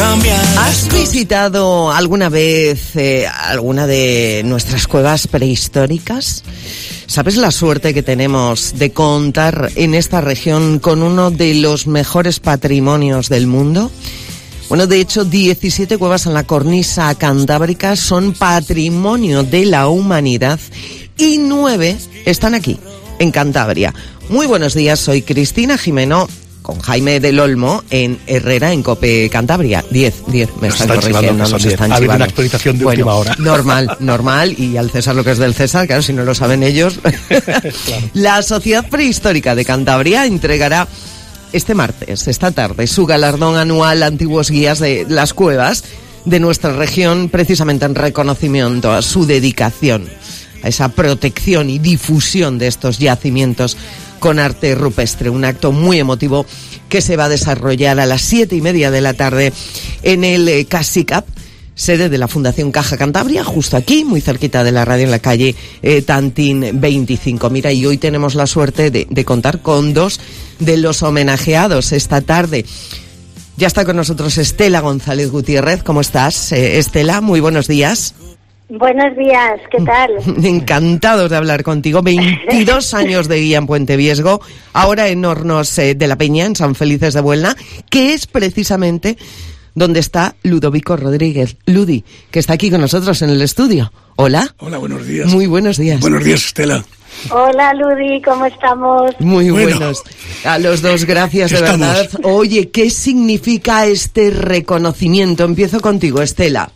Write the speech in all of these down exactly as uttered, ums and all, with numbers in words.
cambiar. ¿Has visitado alguna vez eh, alguna de nuestras cuevas prehistóricas? ¿Sabes la suerte que tenemos de contar en esta región con uno de los mejores patrimonios del mundo? Bueno, de hecho, diecisiete cuevas en la cornisa cantábrica son patrimonio de la humanidad y nueve están aquí, en Cantabria. Muy buenos días, soy Cristina Jimeno, con Jaime del Olmo en Herrera, en COPE Cantabria. diez, diez, me están corrigiendo, nos están chivando. Ha habido una actualización de bueno, última hora. Normal, normal, y al César lo que es del César, claro, si no lo saben ellos. Claro. La Sociedad Prehistórica de Cantabria entregará este martes, esta tarde, su galardón anual Antiguos Guías de las Cuevas de nuestra región, precisamente en reconocimiento a su dedicación a esa protección y difusión de estos yacimientos con arte rupestre. Un acto muy emotivo que se va a desarrollar a las siete y media de la tarde en el eh, CASICAP, sede de la Fundación Caja Cantabria, justo aquí, muy cerquita de la radio, en la calle eh, Tantín veinticinco. Mira, y hoy tenemos la suerte de, de contar con dos de los homenajeados esta tarde. Ya está con nosotros Estela González Gutiérrez. ¿Cómo estás, eh, Estela? Muy buenos días. Buenos días, ¿qué tal? Encantados de hablar contigo. veintidós años de guía en Puente Viesgo, ahora en Hornos eh, de la Peña, en San Felices de Buelna, que es precisamente donde está Ludovico Rodríguez. Ludi, que está aquí con nosotros en el estudio. Hola. Hola, buenos días. Muy buenos días. Buenos días, Estela. Hola, Ludi, ¿cómo estamos? Muy bueno, buenos. A los dos, gracias de estamos. verdad. Oye, ¿qué significa este reconocimiento? Empiezo contigo, Estela.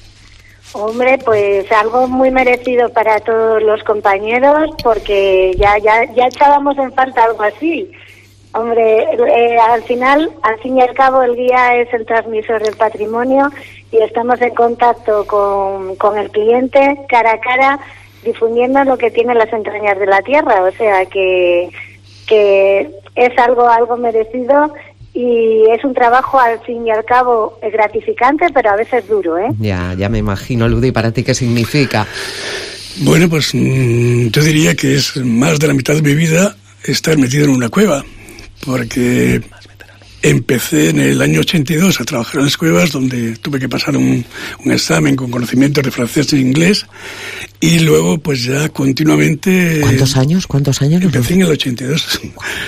Hombre, pues algo muy merecido para todos los compañeros, porque ya ya ya echábamos en falta algo así. Hombre, eh, al final, al fin y al cabo, el guía es el transmisor del patrimonio y estamos en contacto con, con el cliente cara a cara, difundiendo lo que tiene las entrañas de la tierra. O sea que que es algo algo merecido. Y es un trabajo, al fin y al cabo, gratificante, pero a veces duro, ¿eh? Ya, ya me imagino, Ludi, ¿para ti qué significa? Bueno, pues mmm, yo diría que es más de la mitad de mi vida estar metido en una cueva, porque empecé en el año ochenta y dos a trabajar en las cuevas, donde tuve que pasar un, un examen con conocimientos de francés e inglés, y luego pues ya continuamente... ¿Cuántos años? ¿Cuántos años? Empecé en el ochenta y dos.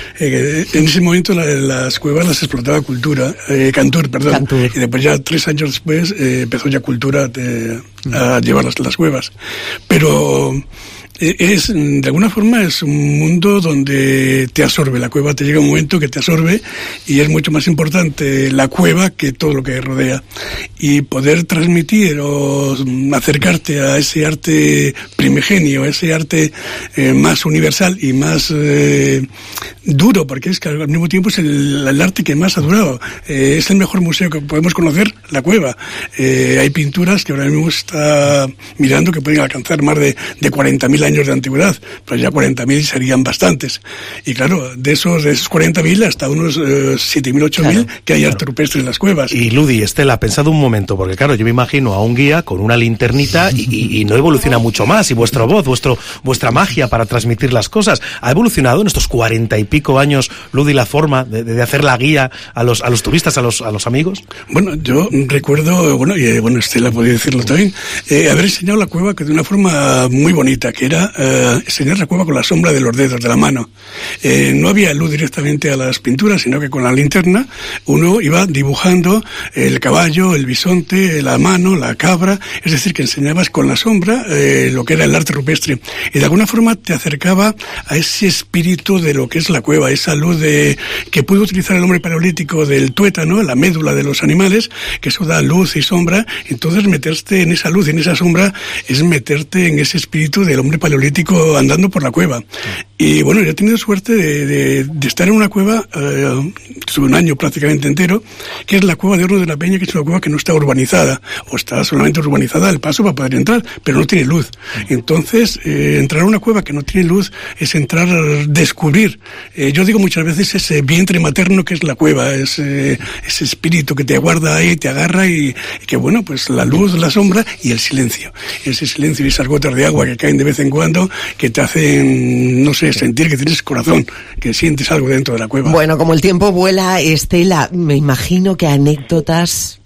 Eh, en ese momento la, las cuevas las explotaba Cultura, eh, Cantur, perdón. Cantur. Y después ya tres años después eh, empezó ya Cultura de, a llevar las, las cuevas. Pero... es, de alguna forma, es un mundo donde te absorbe. La cueva te llega un momento que te absorbe y es mucho más importante la cueva que todo lo que rodea. Y poder transmitir o acercarte a ese arte primigenio, ese arte eh, más universal y más eh, duro, porque es que al mismo tiempo es el, el arte que más ha durado. Eh, es el mejor museo que podemos conocer, la cueva. Eh, hay pinturas que ahora mismo está mirando que pueden alcanzar más de, de cuarenta mil años de antigüedad, pero ya cuarenta mil serían bastantes. Y claro, de esos, de esos cuarenta mil hasta unos eh, siete mil, ocho mil claro, que hay claro. arte rupestre en las cuevas. Y Ludi, Estela, pensad un momento, porque claro, yo me imagino a un guía con una linternita y, y, y no evoluciona mucho más, y vuestra voz, vuestro, vuestra magia para transmitir las cosas, ¿ha evolucionado en estos cuarenta y pico años, Ludi, la forma de, de hacer la guía a los, a los turistas, a los, a los amigos? Bueno, yo recuerdo, bueno, y bueno, Estela podía decirlo también, eh, haber enseñado la cueva que de una forma muy bonita, que era Uh, enseñar la cueva con la sombra de los dedos de la mano. Eh, no había luz directamente a las pinturas, sino que con la linterna uno iba dibujando el caballo, el bisonte, la mano, la cabra, es decir, que enseñabas con la sombra eh, lo que era el arte rupestre. Y de alguna forma te acercaba a ese espíritu de lo que es la cueva, esa luz de que pudo utilizar el hombre paleolítico del tuétano, la médula de los animales, que eso da luz y sombra. Entonces meterte en esa luz y en esa sombra es meterte en ese espíritu del hombre paleolítico andando por la cueva. Y bueno, yo he tenido suerte de, de, de estar en una cueva eh, un año prácticamente entero, que es la cueva de Hornos de la Peña, que es una cueva que no está urbanizada, o está solamente urbanizada el paso para poder entrar, pero no tiene luz. Entonces, eh, entrar a una cueva que no tiene luz es entrar a descubrir. Eh, yo digo muchas veces ese vientre materno que es la cueva, ese, ese espíritu que te aguarda ahí, te agarra y, y que bueno, pues la luz, la sombra y el silencio. Ese silencio y esas gotas de agua que caen de vez en cuando, que te hacen, no sé, sentir que tienes corazón, que sientes algo dentro de la cueva. Bueno, como el tiempo vuela, Estela, me imagino que anécdotas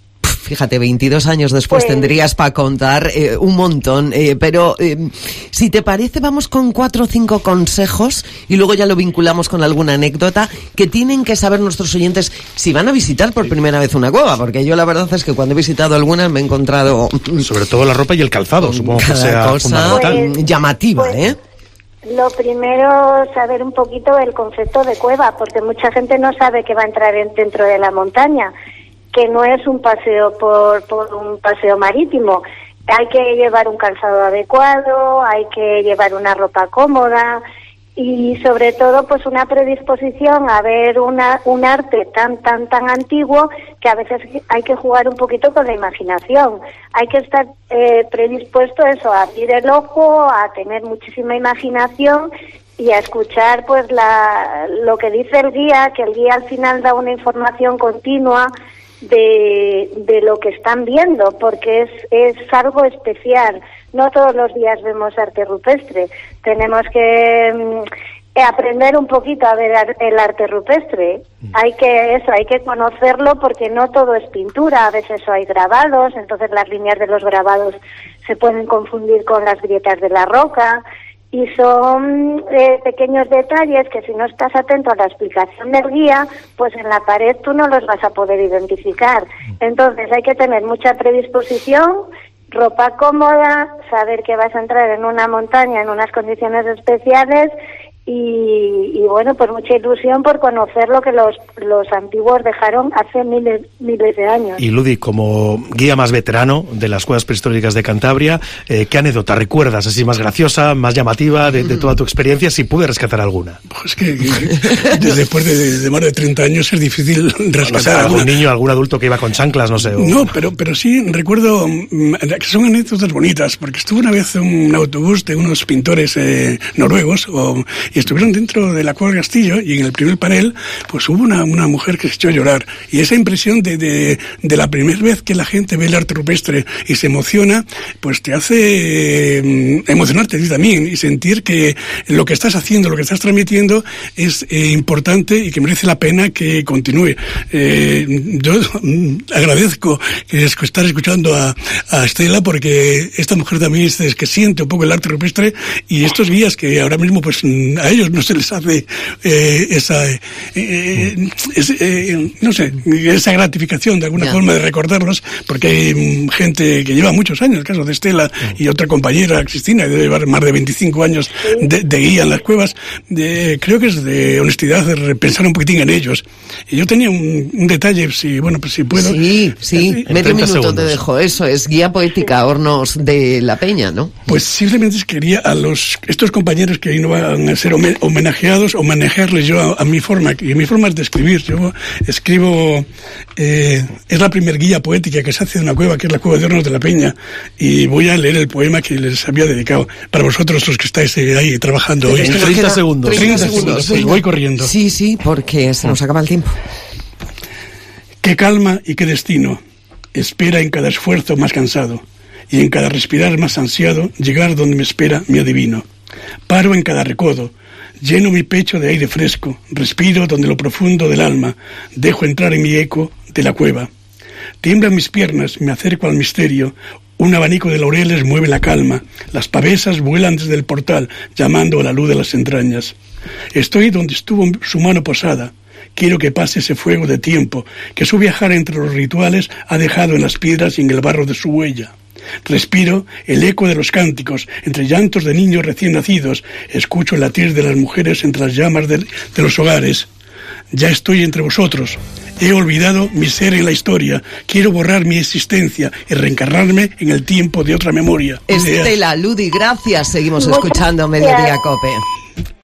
fíjate, veintidós años después pues, tendrías para contar eh, un montón, eh, pero eh, si te parece vamos con cuatro o cinco consejos y luego ya lo vinculamos con alguna anécdota que tienen que saber nuestros oyentes si van a visitar por primera vez una cueva, porque yo la verdad es que cuando he visitado algunas me he encontrado... Sobre todo la ropa y el calzado, supongo que sea cosa fundamental. Pues, llamativa, pues, ¿eh? Lo primero, saber un poquito el concepto de cueva, porque mucha gente no sabe que va a entrar en, dentro de la montaña, que no es un paseo por, por un paseo marítimo. Hay que llevar un calzado adecuado, hay que llevar una ropa cómoda y sobre todo pues una predisposición a ver una, un arte tan tan tan antiguo que a veces hay que jugar un poquito con la imaginación. Hay que estar eh, predispuesto a eso, a abrir el ojo, a tener muchísima imaginación y a escuchar pues la, lo que dice el guía, que el guía al final da una información continua de, de lo que están viendo, porque es, es algo especial. No todos los días vemos arte rupestre. Tenemos que eh, aprender un poquito a ver el arte rupestre. Hay que eso, hay que conocerlo porque no todo es pintura. A veces hay grabados, entonces las líneas de los grabados se pueden confundir con las grietas de la roca. Y son eh, pequeños detalles que si no estás atento a la explicación del guía, pues en la pared tú no los vas a poder identificar. Entonces hay que tener mucha predisposición, ropa cómoda, saber que vas a entrar en una montaña en unas condiciones especiales y, y bueno, pues mucha ilusión por conocer lo que los, los antiguos dejaron hace miles, miles de años. Y Ludi, como guía más veterano de las cuevas prehistóricas de Cantabria, eh, ¿qué anécdota recuerdas así más graciosa, más llamativa de, de toda tu experiencia, si pude rescatar alguna? Pues que, que después de, de más de treinta años es difícil rescatar no sé, algún alguna. niño, algún adulto que iba con chanclas, no sé. O... No, pero, pero sí recuerdo que son anécdotas bonitas, porque estuve una vez en un autobús de unos pintores eh, noruegos o, y estuvieron dentro de la cueva del castillo y en el primer panel pues hubo una, una mujer que se echó a llorar y esa impresión de, de, de la primera vez que la gente ve el arte rupestre y se emociona, pues te hace eh, emocionarte a ti también y sentir que lo que estás haciendo, lo que estás transmitiendo es eh, importante y que merece la pena que continúe. Eh, yo mm, agradezco que es, estar escuchando a, a Estela porque esta mujer también es, es que siente un poco el arte rupestre y estos guías que ahora mismo pues a ellos no se les hace eh, esa eh, eh, es, eh, no sé, esa gratificación de alguna yeah. forma de recordarlos, porque hay gente que lleva muchos años, el caso de Estela y otra compañera, Cristina, que debe llevar más de veinticinco años de, de guía en las cuevas. De, creo que es de honestidad de pensar un poquitín en ellos. Y yo tenía un, un detalle, si bueno, pues si puedo. Sí, sí, medio minuto segundos. Te dejo. Eso es guía poética Hornos de la Peña, ¿no? Pues simplemente quería a los estos compañeros que no van a ser homenajeados, homenajearles yo a, a mi forma, y mi forma es de escribir. Yo escribo, eh, es la primer guía poética que se hace de una cueva, que es la Cueva de Hornos de la Peña, y voy a leer el poema que les había dedicado para vosotros los que estáis eh, ahí trabajando hoy. En treinta segundos. treinta segundos, pues voy corriendo. Sí, sí, porque se nos acaba el tiempo. Qué calma y qué destino espera en cada esfuerzo más cansado, y en cada respirar más ansiado, llegar donde me espera mi adivino. Paro en cada recodo, lleno mi pecho de aire fresco, respiro donde lo profundo del alma, dejo entrar en mi eco de la cueva. Tiemblan mis piernas, me acerco al misterio, un abanico de laureles mueve la calma, las pavesas vuelan desde el portal, llamando a la luz de las entrañas. Estoy donde estuvo su mano posada, quiero que pase ese fuego de tiempo, que su viajar entre los rituales ha dejado en las piedras y en el barro de su huella. Respiro el eco de los cánticos, entre llantos de niños recién nacidos, escucho el latir de las mujeres entre las llamas de, de los hogares. Ya estoy entre vosotros, he olvidado mi ser en la historia, quiero borrar mi existencia y reencarnarme en el tiempo de otra memoria. Estela, Ludi, gracias, seguimos escuchando Mediodía Cope.